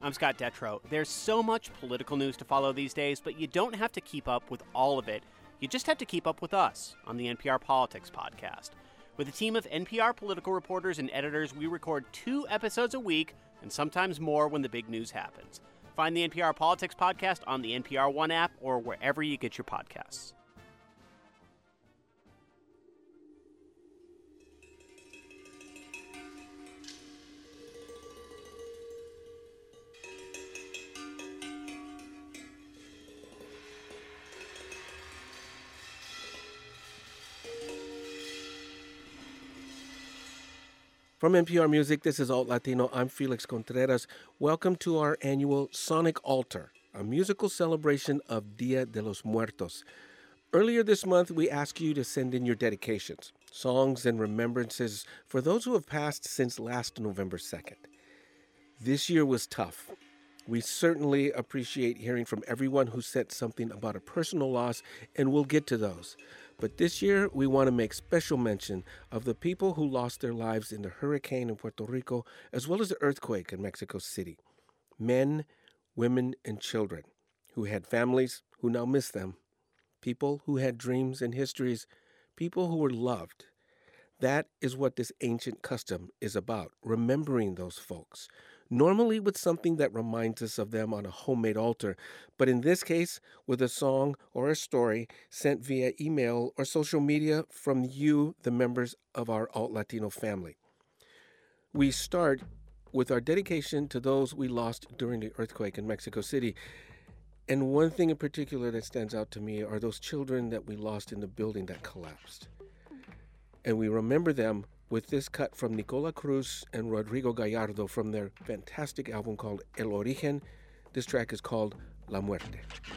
I'm Scott Detrow. There's so much political news to follow these days, but you don't have to keep up with all of it. You just have to keep up with us on the NPR Politics Podcast. With a team of NPR political reporters and editors, we record 2 episodes a week, and sometimes more when the big news happens. Find the NPR Politics Podcast on the NPR One app or wherever you get your podcasts. From NPR Music, this is Alt Latino. I'm Felix Contreras. Welcome to our annual Sonic Altar, a musical celebration of Dia de los Muertos. Earlier this month, we asked you to send in your dedications, songs and remembrances for those who have passed since last November 2nd. This year was tough. We certainly appreciate hearing from everyone who said something about a personal loss, and we'll get to those. But this year, we want to make special mention of the people who lost their lives in the hurricane in Puerto Rico, as well as the earthquake in Mexico City. Men, women, and children who had families who now miss them. People who had dreams and histories. People who were loved. That is what this ancient custom is about, remembering those folks. Normally with something that reminds us of them on a homemade altar, but in this case, with a song or a story sent via email or social media from you, the members of our Alt Latino family. We start with our dedication to those we lost during the earthquake in Mexico City. And one thing in particular that stands out to me are those children that we lost in the building that collapsed. And we remember them with this cut from Nicola Cruz and Rodrigo Gallardo from their fantastic album called El Origen. This track is called La Muerte.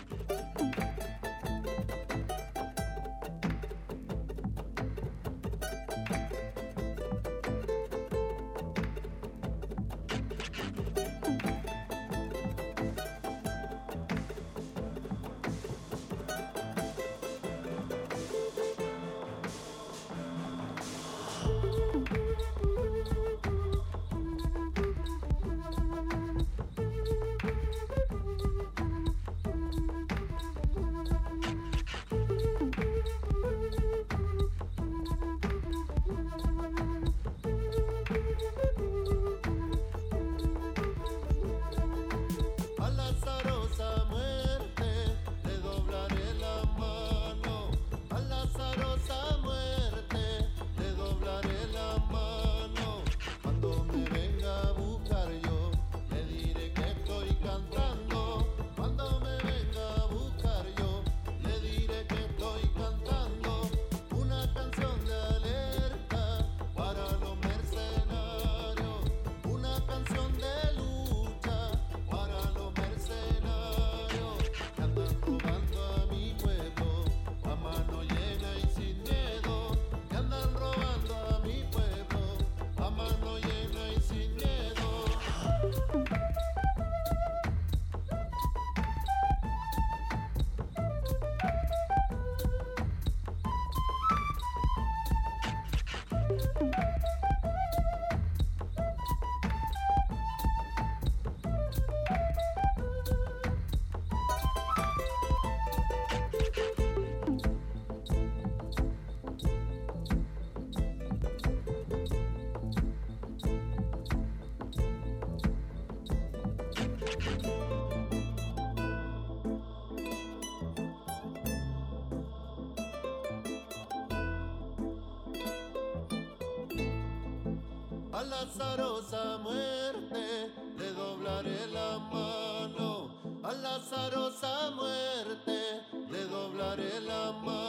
A la azarosa muerte le doblaré la mano. A la azarosa muerte le doblaré la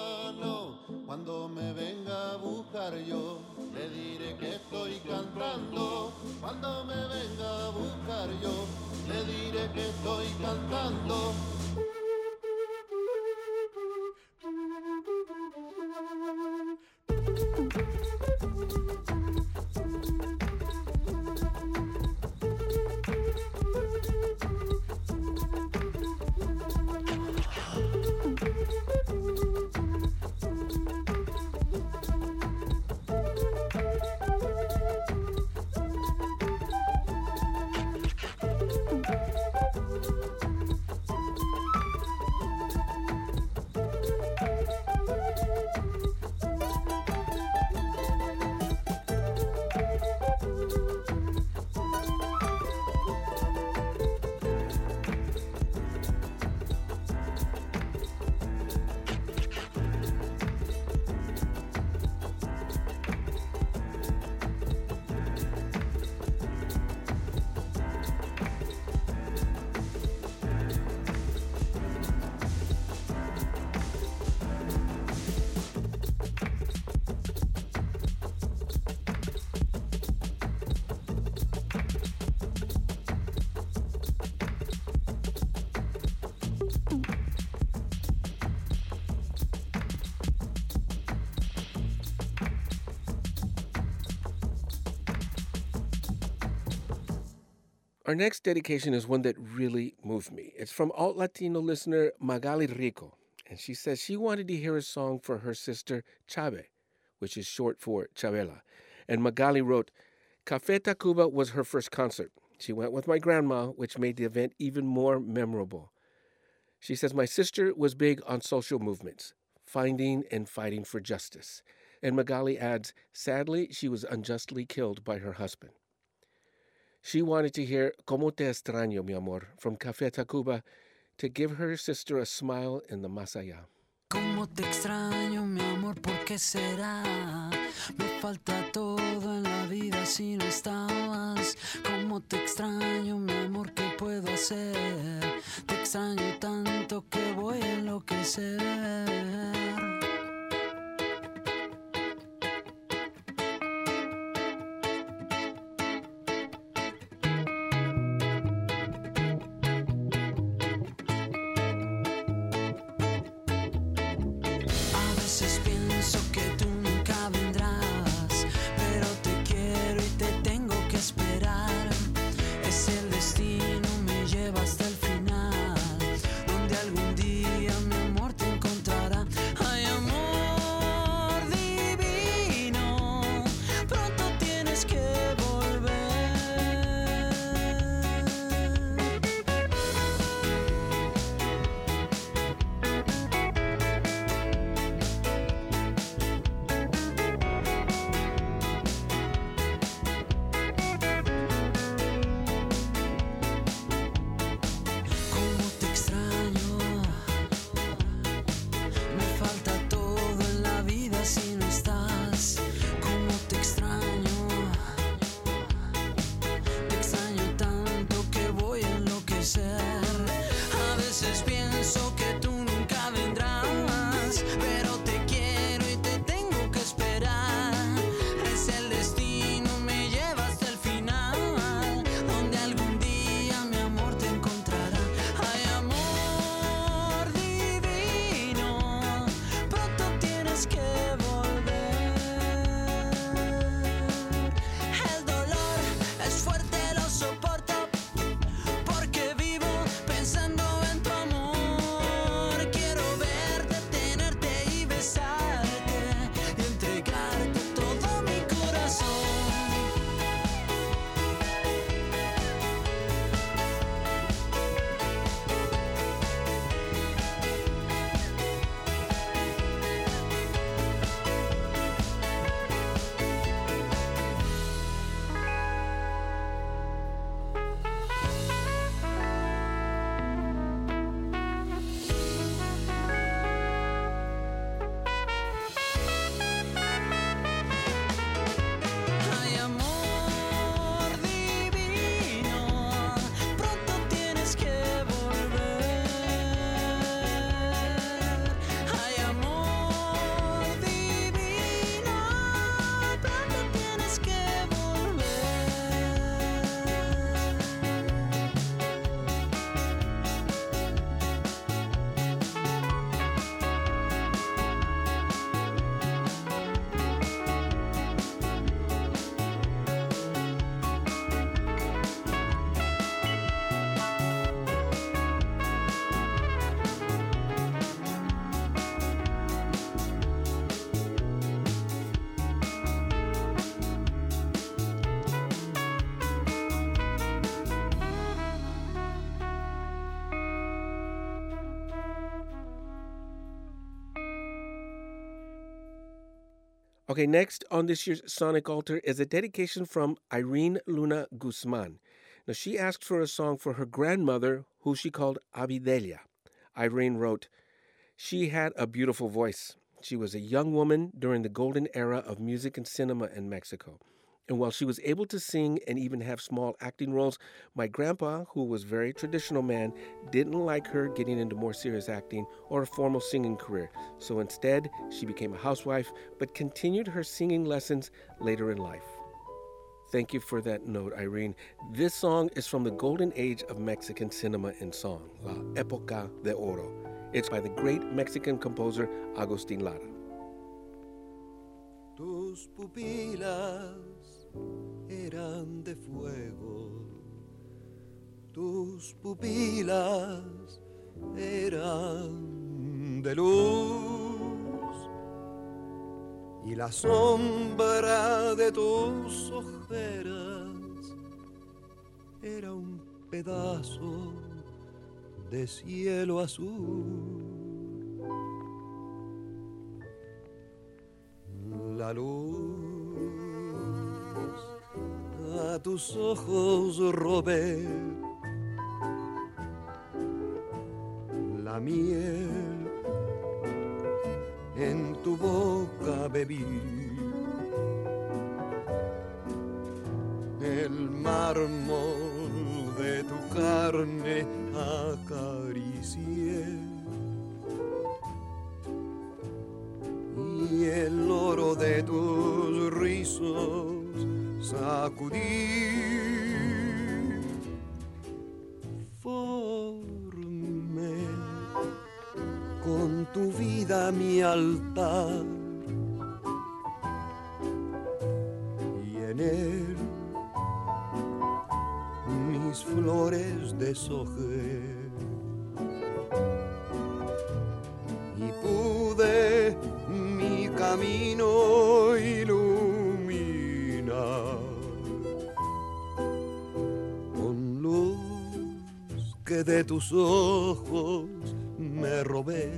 mano. Cuando me venga a buscar yo le diré que estoy cantando. Cuando me venga a buscar yo le diré que estoy cantando. Our next dedication is one that really moved me. It's from Alt Latino listener Magali Rico, and she says she wanted to hear a song for her sister Chabe, which is short for Chabela. And Magali wrote, Café Tacuba was her first concert. She went with my grandma, which made the event even more memorable. She says, my sister was big on social movements, finding and fighting for justice. And Magali adds, sadly, she was unjustly killed by her husband. She wanted to hear Como te extraño, mi amor, from Café Tacuba to give her sister a smile in the más allá. Como te extraño, mi amor, ¿por qué será? Me falta todo en la vida si no estabas. Como te extraño, mi amor, ¿qué puedo hacer? Te extraño tanto que voy a enloquecer. Okay, next on this year's Sonic Altar is a dedication from Irene Luna Guzman. Now, she asked for a song for her grandmother, who she called Abidelia. Irene wrote, she had a beautiful voice. She was a young woman during the golden era of music and cinema in Mexico. And while she was able to sing and even have small acting roles, my grandpa, who was a very traditional man, didn't like her getting into more serious acting or a formal singing career. So instead, she became a housewife, but continued her singing lessons later in life. Thank you for that note, Irene. This song is from the golden age of Mexican cinema and song, La Época de Oro. It's by the great Mexican composer Agustín Lara. Tus pupilas eran de fuego, tus pupilas eran de luz y la sombra de tus ojeras era un pedazo de cielo azul. La luz a tus ojos robé, la miel en tu boca bebí, el mármol de tu carne acaricié y el oro de tus rizos sacudí. Formé con tu vida mi altar y en él mis flores deshojé y pude mi camino iluminar con luz que de tus ojos me robé.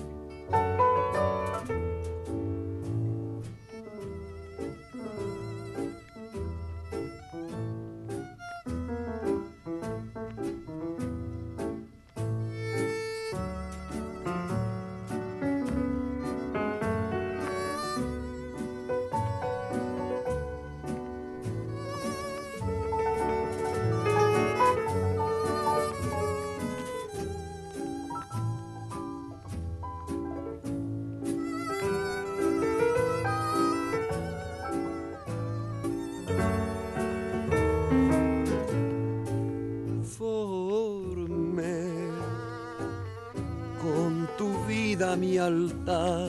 Mi altar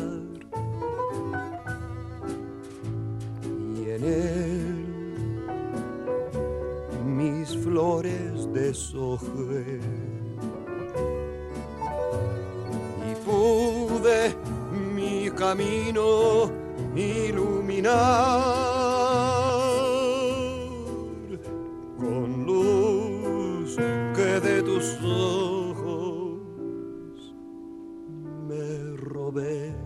y en él mis flores deshojé y pude mi camino iluminar con luz que de tus ojos robé.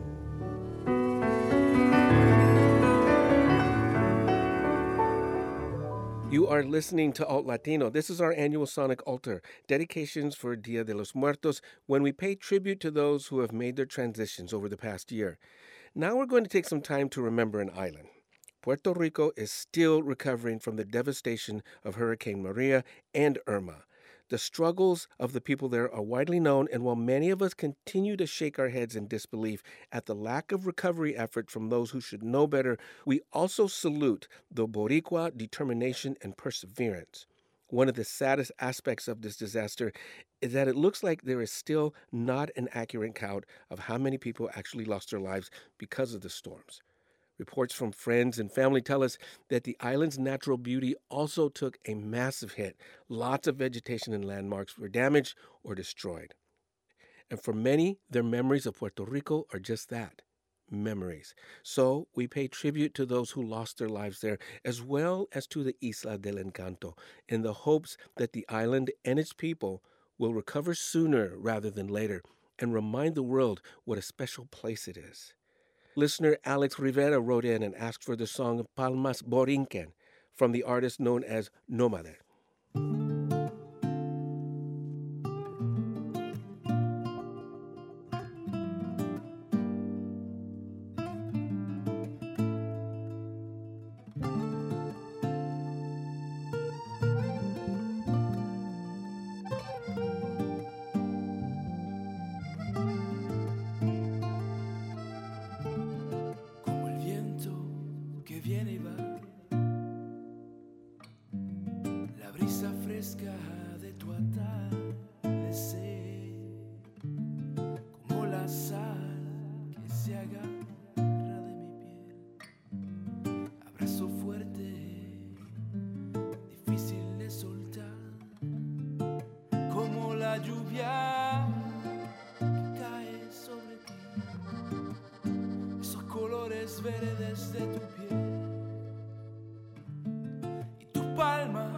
You are listening to Alt Latino. This is our annual Sonic Altar, dedications for Dia de los Muertos, when we pay tribute to those who have made their transitions over the past year. Now we're going to take some time to remember an island. Puerto Rico is still recovering from the devastation of Hurricane Maria and Irma. The struggles of the people there are widely known, and while many of us continue to shake our heads in disbelief at the lack of recovery effort from those who should know better, we also salute the Boricua determination and perseverance. One of the saddest aspects of this disaster is that it looks like there is still not an accurate count of how many people actually lost their lives because of the storms. Reports from friends and family tell us that the island's natural beauty also took a massive hit. Lots of vegetation and landmarks were damaged or destroyed. And for many, their memories of Puerto Rico are just that, memories. So we pay tribute to those who lost their lives there, as well as to the Isla del Encanto, in the hopes that the island and its people will recover sooner rather than later and remind the world what a special place it is. Listener Alex Rivera wrote in and asked for the song Palmas Borinquen from the artist known as Nómade. lluvia que cae sobre ti, esos colores verdes de tu piel y tus palmas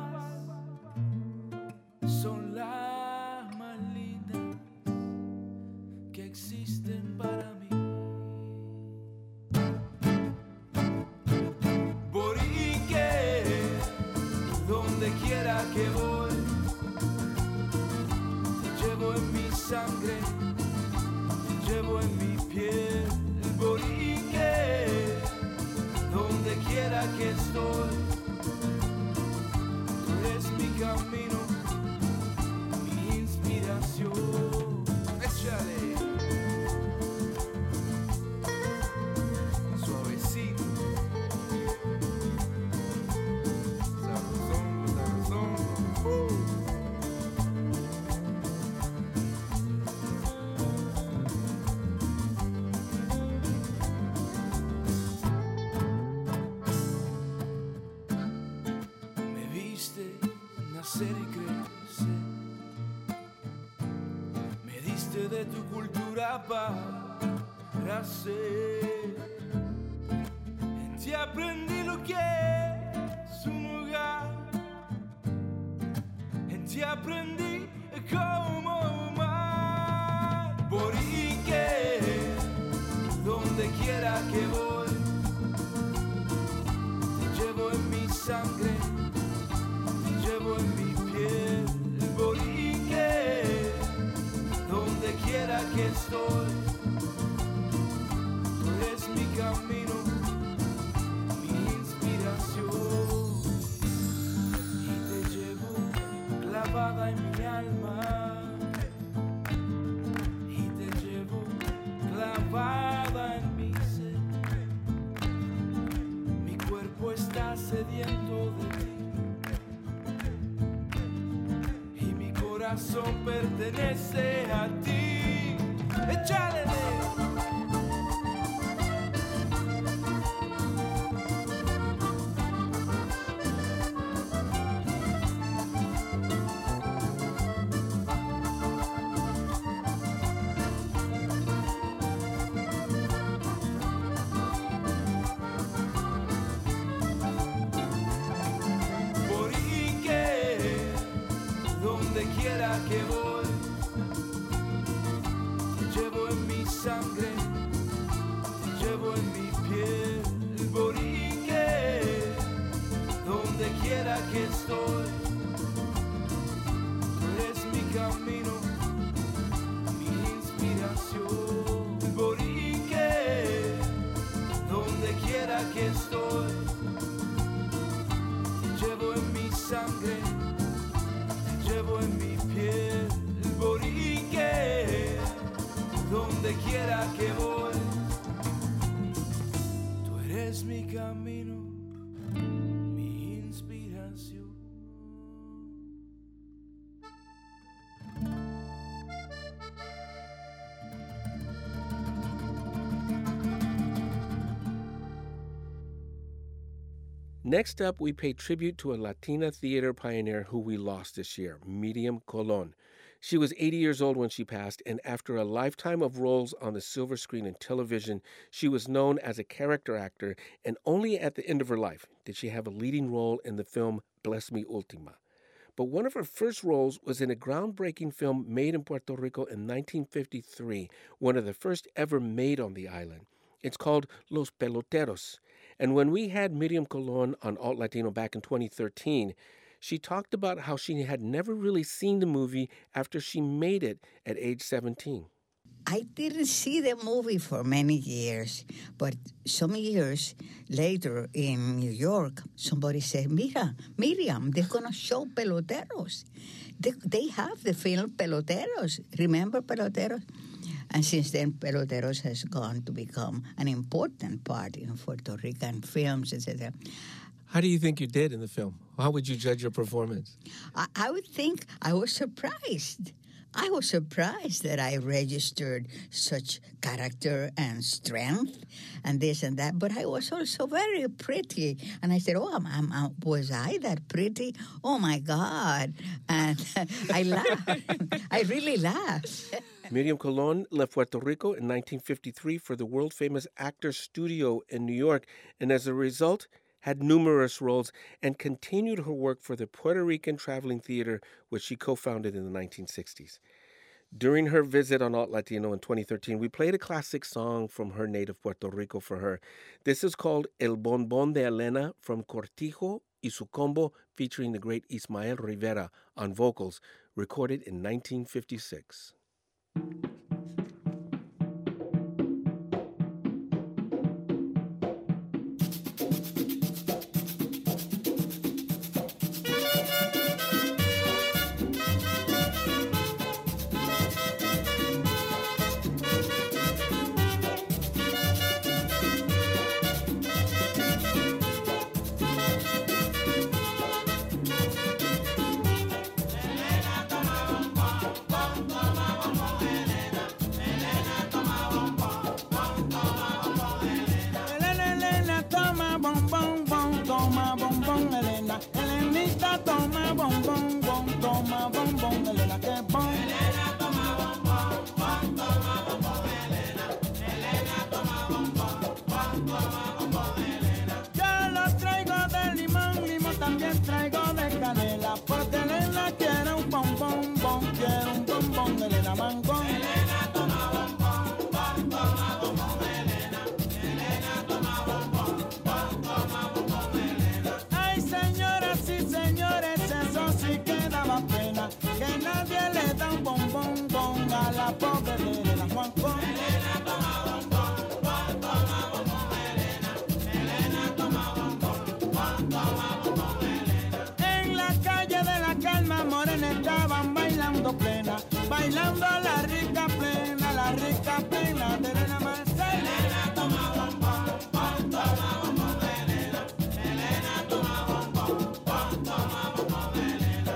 son las más lindas que existen para mí. Borique, donde quiera que voy, te llevo en mi sangre, te llevo en mi piel. Borique, donde quiera que estoy, tú eres mi camino, mi inspiración. Échale. Suavecito. Sabrosón, sabrosón. Me viste nacer y crecer, me diste de tu cultura para ser. En ti aprendí lo que es un hogar, en ti aprendí cómo amar. Borique, donde quiera que voy, te llevo en mi sangre, te llevo en mi piel. Borique, donde quiera que estoy, tú eres mi camino, mi inspiración. Y te llevo clavada en mi alma, y te llevo clavada en mi ser. Mi cuerpo está sediento de ti, y mi corazón pertenece a ti. ¡Échale! Borique, donde quiera que voy, te llevo en mi sangre, te llevo en mi piel. Borique, donde quiera que estoy, tú eres mi camino, mi inspiración. Borique, donde quiera que estoy, te llevo en mi sangre, te llevo en mi piel. Borique, donde quiera que voy, tú eres mi camino, mi inspiración. Next up, we pay tribute to a Latina theater pioneer who we lost this year, Miriam Colon. She was 80 years old when she passed, and after a lifetime of roles on the silver screen and television, she was known as a character actor, and only at the end of her life did she have a leading role in the film Bless Me Ultima. But one of her first roles was in a groundbreaking film made in Puerto Rico in 1953, one of the first ever made on the island. It's called Los Peloteros. And when we had Miriam Colon on Alt Latino back in 2013, she talked about how she had never really seen the movie after she made it at age 17. I didn't see the movie for many years, but some years later in New York, somebody said, Miriam, they're going to show Peloteros. They have the film Peloteros. Remember Peloteros? And since then, Peloteros has gone to become an important part in Puerto Rican films, etc. How do you think you did in the film? How would you judge your performance? I would think I was surprised. I was surprised that I registered such character and strength and this and that, but I was also very pretty. And I said, oh, was I that pretty? Oh, my God. And I laughed. I really laughed. Miriam Colon left Puerto Rico in 1953 for the world-famous Actors Studio in New York, and as a result, had numerous roles and continued her work for the Puerto Rican Traveling Theater, which she co-founded in the 1960s. During her visit on Alt Latino in 2013, we played a classic song from her native Puerto Rico for her. This is called El Bonbon de Elena from Cortijo y su Combo, featuring the great Ismael Rivera on vocals, recorded in 1956. Elenita toma bombón, bon, toma bombón, Elena, que bon. Elena toma bombón, bon, toma bombón, Elena. Elena toma bombón, bon, toma bombón, Elena. Yo los traigo de limón, limón también traigo de canela, porque Elena quiere un bombón, bon, quiere un bombón, Elena mangón. Elena toma bombón, bon, toma bombón, Elena. Elena toma bombón, bon, toma bombón, Elena. Ay, señoras y señores, eso sí que daba pena, que nadie le da un bombón, bon, a la pobre Elena Juancón. Elena toma bombón, bon, toma bombón, Elena. Elena toma bombón, bon, toma bombón, Elena. En la calle de la Calma Morena estaban bailando plena, bailando la rica plena de Elena Marcela. Elena toma bombón, bon, toma bombón, Elena. Elena toma bombón, bon, toma bombón, Elena.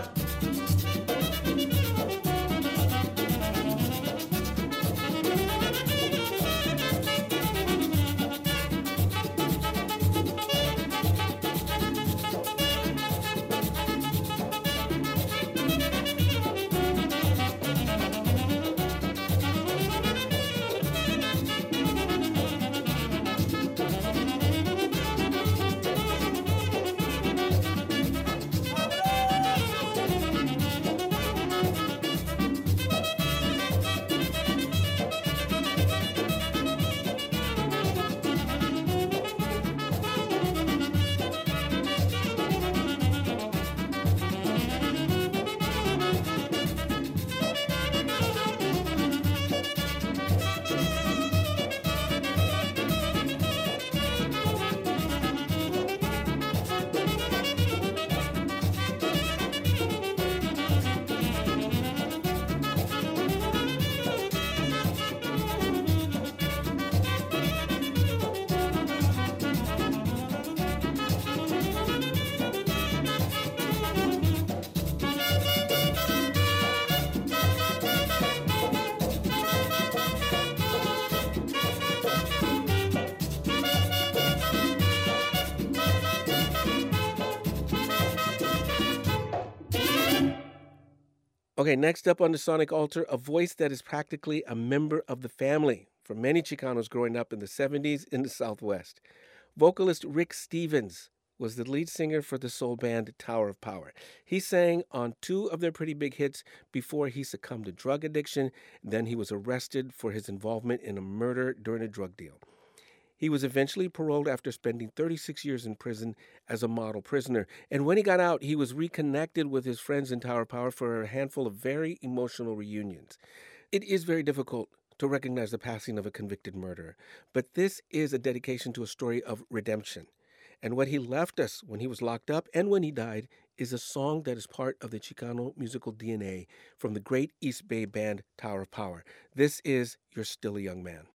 Okay, next up on the Sonic Altar, a voice that is practically a member of the family for many Chicanos growing up in the 70s in the Southwest. Vocalist Rick Stevens was the lead singer for the soul band Tower of Power. He sang on two of their pretty big hits before he succumbed to drug addiction. Then he was arrested for his involvement in a murder during a drug deal. He was eventually paroled after spending 36 years in prison as a model prisoner. And when he got out, he was reconnected with his friends in Tower of Power for a handful of very emotional reunions. It is very difficult to recognize the passing of a convicted murderer, but this is a dedication to a story of redemption. And what he left us when he was locked up and when he died is a song that is part of the Chicano musical DNA from the great East Bay band Tower of Power. This is You're Still a Young Man.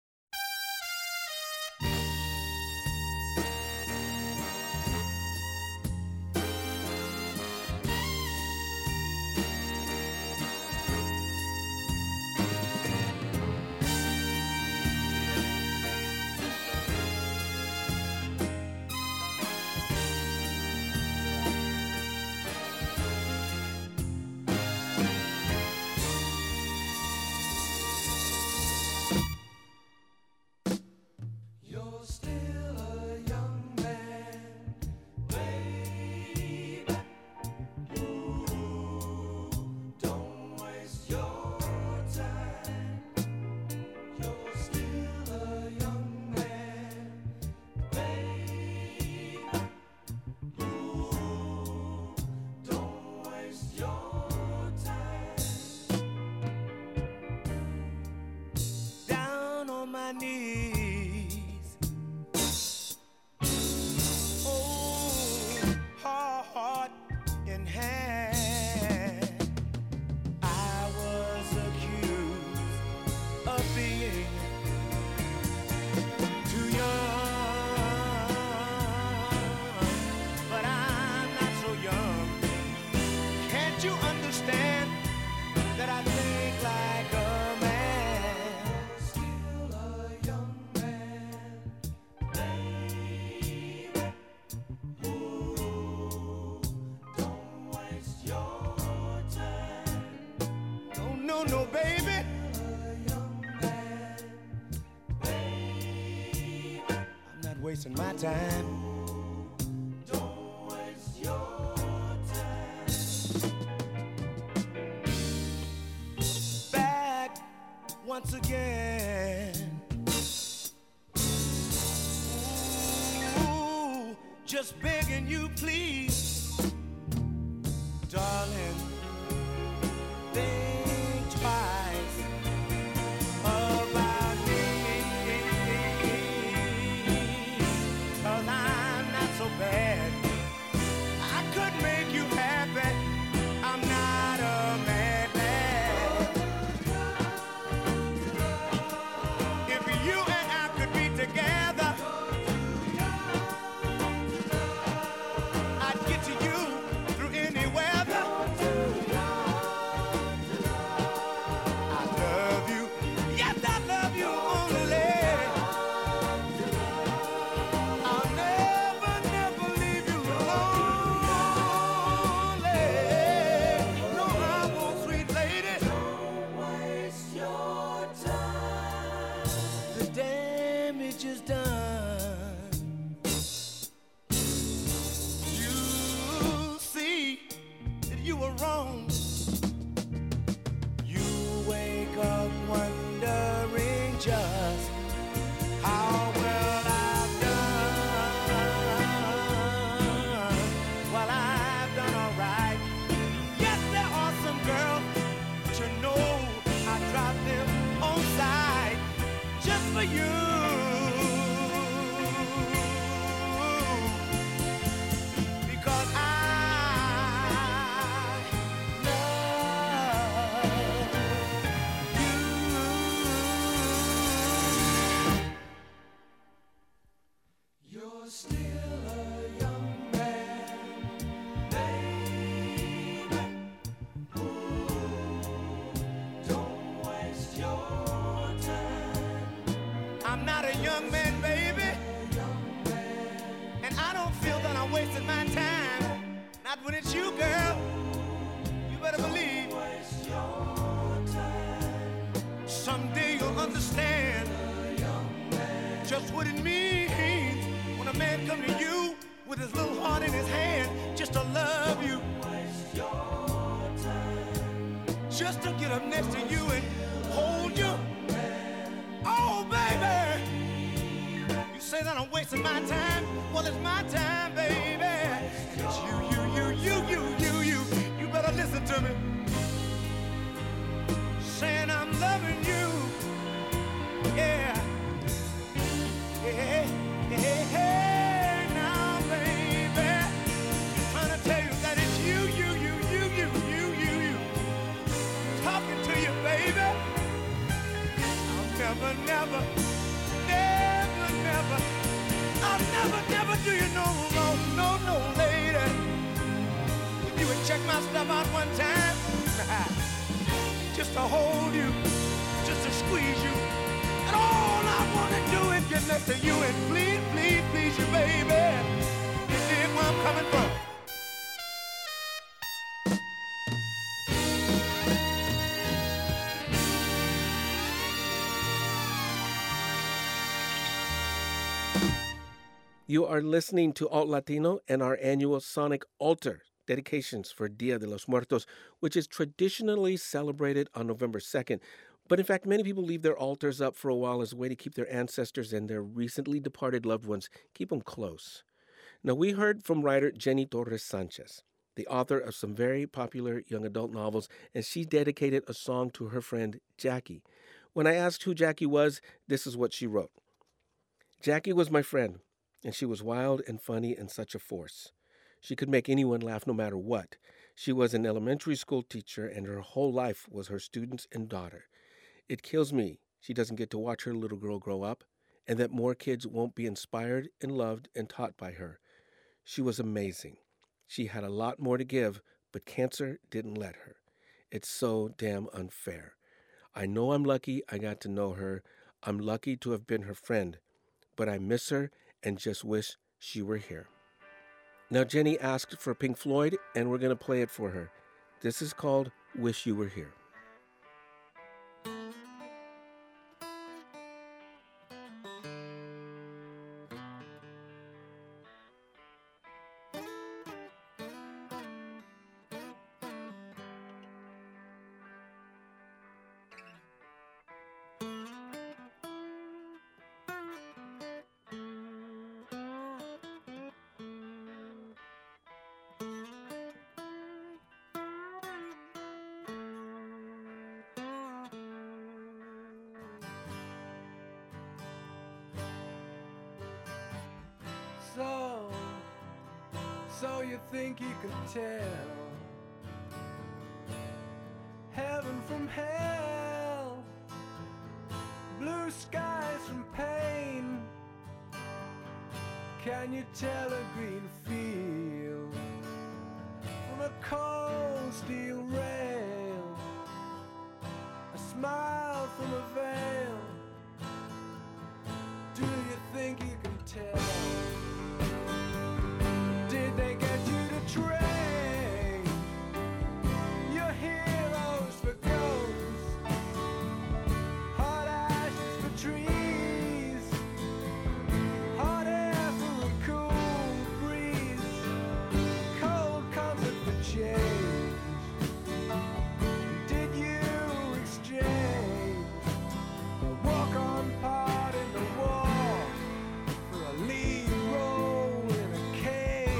don't know, baby. I'm not wasting my time. Don't waste your time. Back once again. Ooh, just begging you, please, darling. Think twice about me, 'cause I'm not so bad. I could make you happy. I'm not a madman. If you and I could be together, I'd get to you through any weather. I love you, yes, I love you only. I'll never, never leave you lonely. No, I won't, sweet lady. Don't waste your time. The damage is done. You see that you were wrong. You wake up wondering just how well I've done. Well, I've done all right. Yes, there are some girls, but you know I drop them on side just for you. Because I love you. You're still a young man, baby. Ooh, don't waste your time. I'm not a young man, baby. And I don't feel that I'm wasting my time. Not when it's you, girl. You better believe. Someday you'll understand just what it means when a man comes to you with his little heart in his hand just to love you. Just to get up next to you and hold you. Oh, baby. You say that I'm wasting my time. Well, it's my time, baby. And it's you. You better listen to me. Saying I'm loving you. Yeah. Hey, now, baby. Trying to tell you that it's you. Talking to you, baby. I'll never I'll never do you no wrong, no, lady. If you would check my stuff out one time, just to hold you, just to squeeze you, and all I want to do is get next to you and please you, baby. You dig where I'm coming from? You are listening to Alt Latino and our annual Sonic Altar, dedications for Dia de los Muertos, which is traditionally celebrated on November 2nd. But in fact, many people leave their altars up for a while as a way to keep their ancestors and their recently departed loved ones, keep them close. Now, we heard from writer Jenny Torres Sanchez, the author of some very popular young adult novels, and she dedicated a song to her friend Jackie. When I asked who Jackie was, this is what she wrote. Jackie was my friend, and she was wild and funny and such a force. She could make anyone laugh no matter what. She was an elementary school teacher, and her whole life was her students and daughter. It kills me she doesn't get to watch her little girl grow up, and that more kids won't be inspired and loved and taught by her. She was amazing. She had a lot more to give, but cancer didn't let her. It's so damn unfair. I know I'm lucky I got to know her. I'm lucky to have been her friend, but I miss her and just wish she were here. Now, Jenny asked for Pink Floyd, and we're going to play it for her. This is called Wish You Were Here. So you think you could tell heaven from hell, blue skies from pain? Can you tell a green field from a cold steel rail, a smile from a veil? Do you think you can tell? Did they get you to train your heroes for ghosts, hot ashes for trees, hot air for a cool breeze, cold comfort for change? Did you exchange a walk-on part in the war for a lead role in a cage?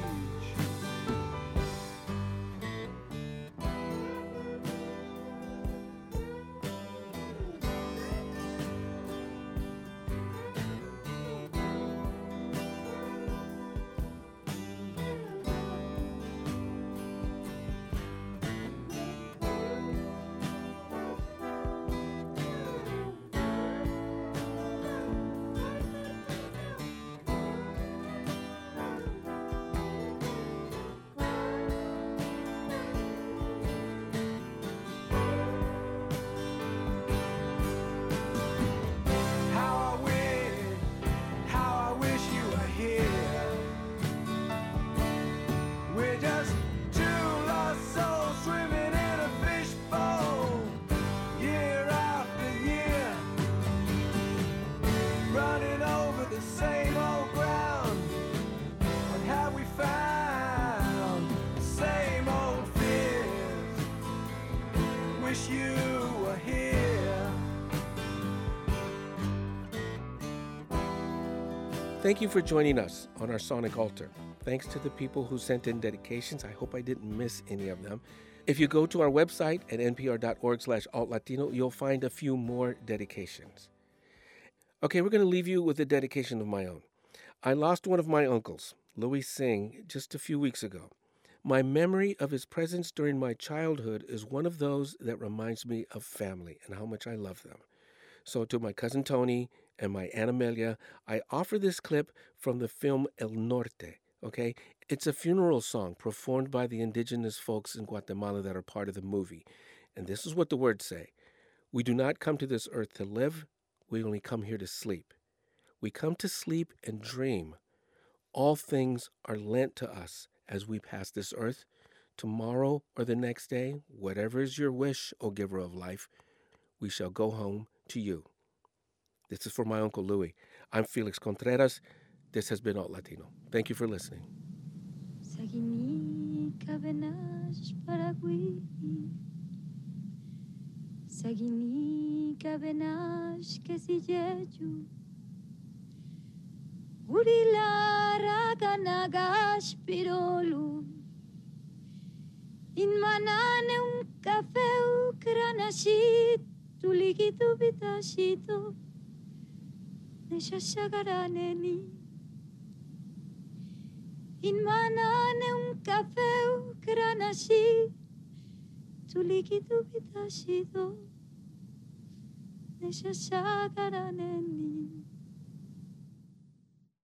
How I wish you were here. We're just two lost souls swimming in a fishbowl, year after year, running over the same old ground. And have we found the same old fears? Wish you were here. Thank you for joining us on our Sonic Altar. Thanks to the people who sent in dedications. I hope I didn't miss any of them. If you go to our website at npr.org/altlatino, you'll find a few more dedications. Okay, we're going to leave you with a dedication of my own. I lost one of my uncles, Louis Singh, just a few weeks ago. My memory of his presence during my childhood is one of those that reminds me of family and how much I love them. So to my cousin Tony and my Aunt Amelia, I offer this clip from the film El Norte, okay? It's a funeral song performed by the indigenous folks in Guatemala that are part of the movie. And this is what the words say. We do not come to this earth to live. We only come here to sleep. We come to sleep and dream. All things are lent to us as we pass this earth. Tomorrow or the next day, whatever is your wish, O giver of life, we shall go home to you. This is for my Uncle Louis. I'm Felix Contreras. This has been Alt Latino. Thank you for listening. Saginica venash paragui. Saginica venash kesilleju. Urilara ganagash pirolu. In manane un café ukranashit. Tu liquido vitashito. Neshashagaraneni. In manane un café ukranashi. Tu liquido vitashito. Neshashagaraneni.